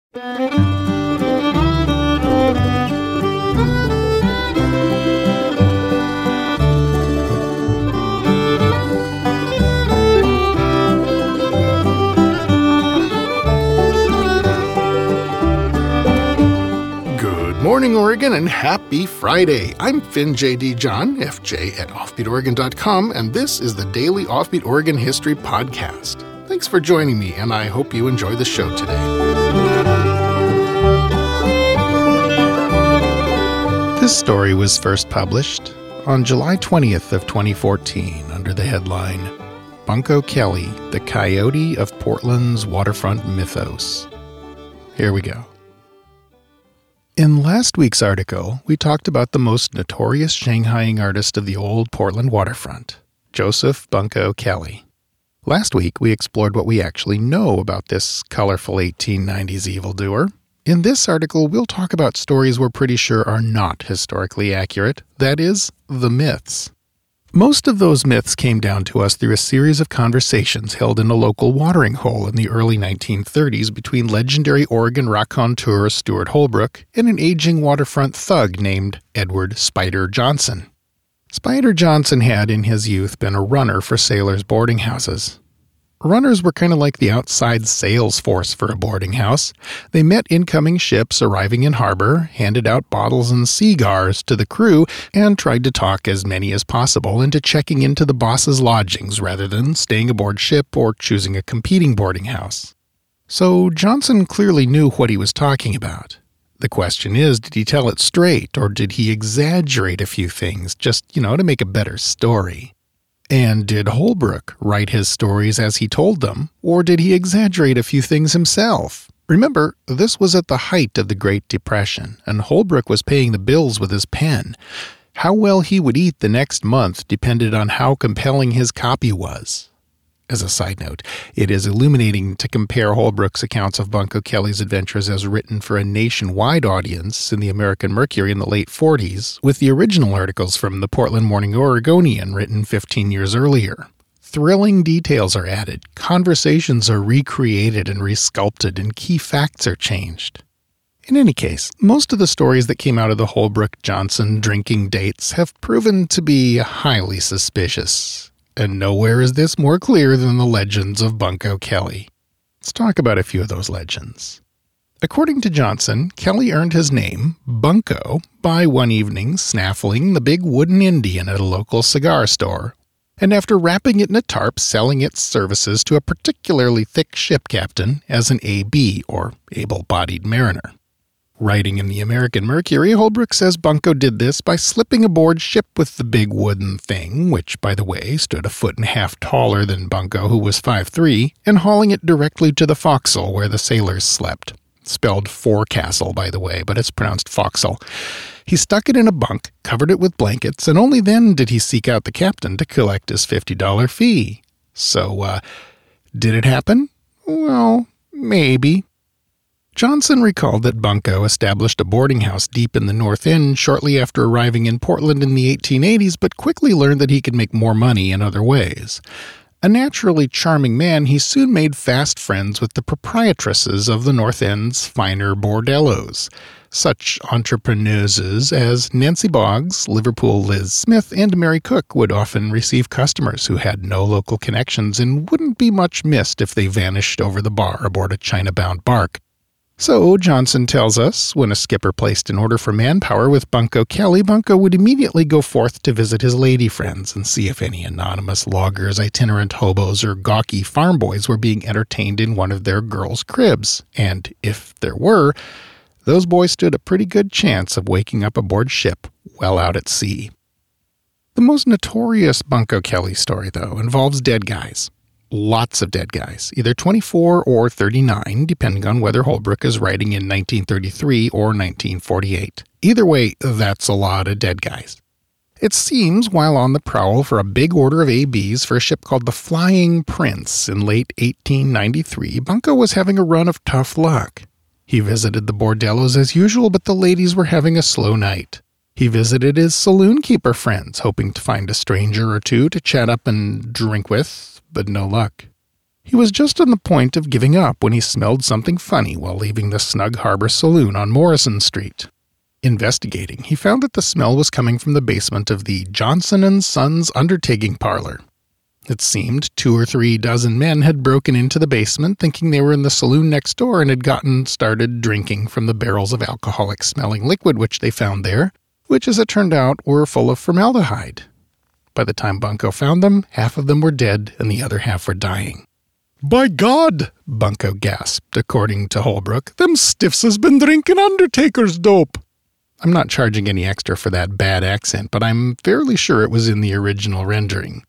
Good morning, Oregon, and happy Friday. I'm Finn J.D. John, FJ at OffbeatOregon.com, and this is the Daily Offbeat Oregon History Podcast. Thanks for joining me, and I hope you enjoy the show today. This story was first published on July 20th of 2014 under the headline, Bunko Kelly, the Coyote of Portland's Waterfront Mythos. Here we go. In last week's article, we talked about the most notorious Shanghaiing artist of the old Portland waterfront, Joseph Bunko Kelly. Last week, we explored what we actually know about this colorful 1890s evildoer. In this article, we'll talk about stories we're pretty sure are not historically accurate, that is, the myths. Most of those myths came down to us through a series of conversations held in a local watering hole in the early 1930s between legendary Oregon raconteur Stuart Holbrook and an aging waterfront thug named Edward Spider Johnson. Spider Johnson had in his youth been a runner for sailors' boarding houses. Runners were kind of like the outside sales force for a boarding house. They met incoming ships arriving in harbor, handed out bottles and cigars to the crew, and tried to talk as many as possible into checking into the boss's lodgings rather than staying aboard ship or choosing a competing boarding house. So Johnson clearly knew what he was talking about. The question is, did he tell it straight, or did he exaggerate a few things just, to make a better story? And did Holbrook write his stories as he told them, or did he exaggerate a few things himself? Remember, this was at the height of the Great Depression, and Holbrook was paying the bills with his pen. How well he would eat the next month depended on how compelling his copy was. As a side note, it is illuminating to compare Holbrook's accounts of Bunko Kelly's adventures as written for a nationwide audience in the American Mercury in the late 40s with the original articles from the Portland Morning Oregonian written 15 years earlier. Thrilling details are added, conversations are recreated and resculpted, and key facts are changed. In any case, most of the stories that came out of the Holbrook-Johnson drinking dates have proven to be highly suspicious. And nowhere is this more clear than the legends of Bunko Kelly. Let's talk about a few of those legends. According to Johnson, Kelly earned his name, Bunko, by one evening snaffling the big wooden Indian at a local cigar store, and after wrapping it in a tarp, selling its services to a particularly thick ship captain as an AB, or able-bodied mariner. Writing in the American Mercury, Holbrook says Bunko did this by slipping aboard ship with the big wooden thing, which, by the way, stood 1.5 feet taller than Bunko, who was 5'3", and hauling it directly to the forecastle where the sailors slept. Spelled forecastle, by the way, but it's pronounced forecastle. He stuck it in a bunk, covered it with blankets, and only then did he seek out the captain to collect his $50 fee. So, did it happen? Well, maybe. Johnson recalled that Bunko established a boarding house deep in the North End shortly after arriving in Portland in the 1880s, but quickly learned that he could make more money in other ways. A naturally charming man, he soon made fast friends with the proprietresses of the North End's finer bordellos, such entrepreneuses as Nancy Boggs, Liverpool Liz Smith, and Mary Cook would often receive customers who had no local connections and wouldn't be much missed if they vanished over the bar aboard a China-bound bark. So, Johnson tells us, when a skipper placed an order for manpower with Bunko Kelly, Bunko would immediately go forth to visit his lady friends and see if any anonymous loggers, itinerant hobos, or gawky farm boys were being entertained in one of their girls' cribs. And if there were, those boys stood a pretty good chance of waking up aboard ship well out at sea. The most notorious Bunko Kelly story, though, involves dead guys. Lots of dead guys, either 24 or 39, depending on whether Holbrook is writing in 1933 or 1948. Either way, that's a lot of dead guys. It seems, while on the prowl for a big order of ABs for a ship called the Flying Prince in late 1893, Bunko was having a run of tough luck. He visited the bordellos as usual, but the ladies were having a slow night. He visited his saloon-keeper friends, hoping to find a stranger or two to chat up and drink with, but no luck. He was just on the point of giving up when he smelled something funny while leaving the Snug Harbor Saloon on Morrison Street. Investigating, he found that the smell was coming from the basement of the Johnson & Sons undertaking parlor. It seemed 2 or 3 dozen men had broken into the basement thinking they were in the saloon next door and had gotten started drinking from the barrels of alcoholic-smelling liquid which they found there, which, as it turned out, were full of formaldehyde. By the time Bunko found them, half of them were dead and the other half were dying. "By God," Bunko gasped, according to Holbrook, "them stiffs has been drinking undertaker's dope." I'm not charging any extra for that bad accent, but I'm fairly sure it was in the original rendering.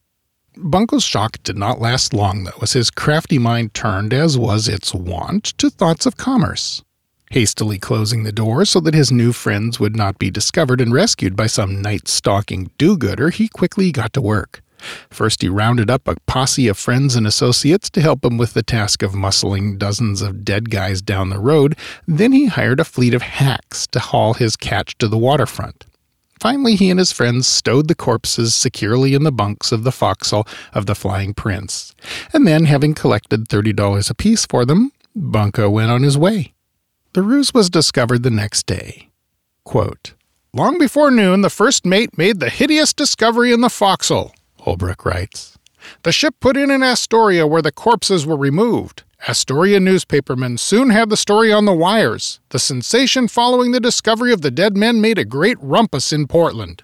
Bunko's shock did not last long, though, as his crafty mind turned, as was its wont, to thoughts of commerce. Hastily closing the door so that his new friends would not be discovered and rescued by some night-stalking do-gooder, he quickly got to work. First, he rounded up a posse of friends and associates to help him with the task of muscling dozens of dead guys down the road. Then he hired a fleet of hacks to haul his catch to the waterfront. Finally, he and his friends stowed the corpses securely in the bunks of the forecastle of the Flying Prince. And then, having collected $30 apiece for them, Bunko went on his way. The ruse was discovered the next day. Quote, "Long before noon, the first mate made the hideous discovery in the forecastle," Holbrook writes. "The ship put in Astoria where the corpses were removed. Astoria newspapermen soon had the story on the wires. The sensation following the discovery of the dead men made a great rumpus in Portland."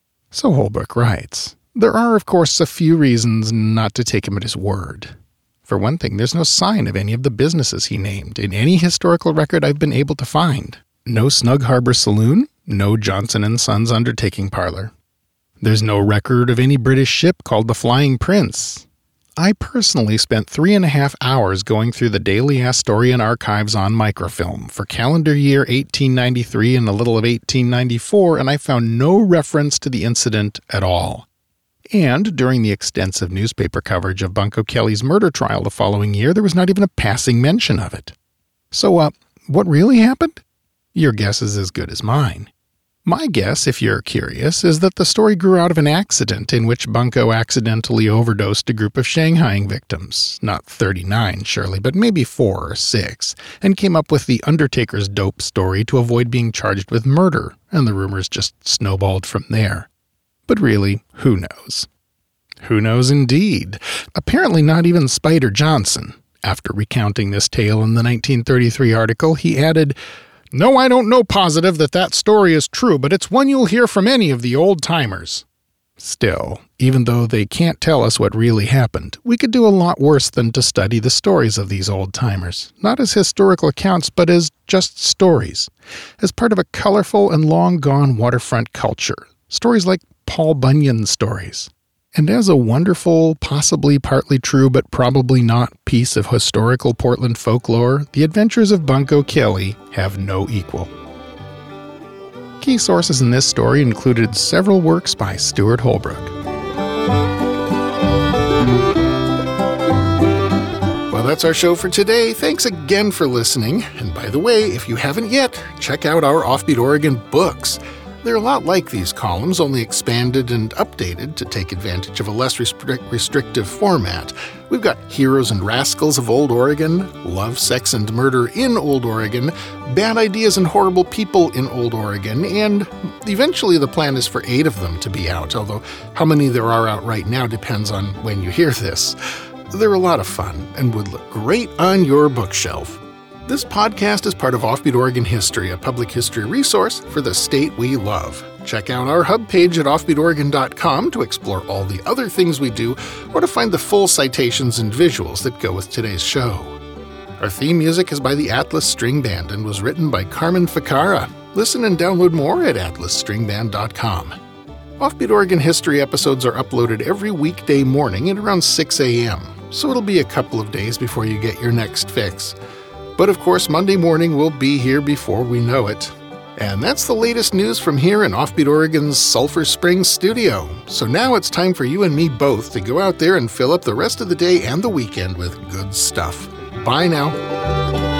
So Holbrook writes. There are, of course, a few reasons not to take him at his word. For one thing, there's no sign of any of the businesses he named in any historical record I've been able to find. No Snug Harbor Saloon, no Johnson & Sons undertaking parlor. There's no record of any British ship called the Flying Prince. I personally spent 3.5 hours going through the Daily Astorian archives on microfilm for calendar year 1893 and a little of 1894, and I found no reference to the incident at all. And during the extensive newspaper coverage of Bunko Kelly's murder trial the following year, there was not even a passing mention of it. So, what really happened? Your guess is as good as mine. My guess, if you're curious, is that the story grew out of an accident in which Bunko accidentally overdosed a group of Shanghaiing victims, not 39 surely, but maybe 4 or 6, and came up with the Undertaker's dope story to avoid being charged with murder, and the rumors just snowballed from there. But really, who knows? Who knows indeed? Apparently not even Spider Johnson. After recounting this tale in the 1933 article, he added, "No, I don't know positive that story is true, but it's one you'll hear from any of the old-timers." Still, even though they can't tell us what really happened, we could do a lot worse than to study the stories of these old-timers, not as historical accounts, but as just stories, as part of a colorful and long-gone waterfront culture, stories like Paul Bunyan stories. And as a wonderful, possibly partly true but probably not piece of historical Portland folklore, the adventures of Bunko Kelly have no equal. Key sources in this story included several works by Stuart Holbrook. Well, that's our show for today. Thanks again for listening. And by the way, if you haven't yet, check out our Offbeat Oregon books. They're a lot like these columns, only expanded and updated to take advantage of a less restrictive format. We've got Heroes and Rascals of Old Oregon, Love, Sex, and Murder in Old Oregon, Bad Ideas and Horrible People in Old Oregon, and eventually the plan is for 8 of them to be out, although how many there are out right now depends on when you hear this. They're a lot of fun and would look great on your bookshelf. This podcast is part of Offbeat Oregon History, a public history resource for the state we love. Check out our hub page at offbeatoregon.com to explore all the other things we do, or to find the full citations and visuals that go with today's show. Our theme music is by the Atlas String Band and was written by Carmen Ficara. Listen and download more at atlasstringband.com. Offbeat Oregon History episodes are uploaded every weekday morning at around 6 a.m., so it'll be a couple of days before you get your next fix. But of course, Monday morning will be here before we know it. And that's the latest news from here in Offbeat Oregon's Sulphur Springs studio. So now it's time for you and me both to go out there and fill up the rest of the day and the weekend with good stuff. Bye now.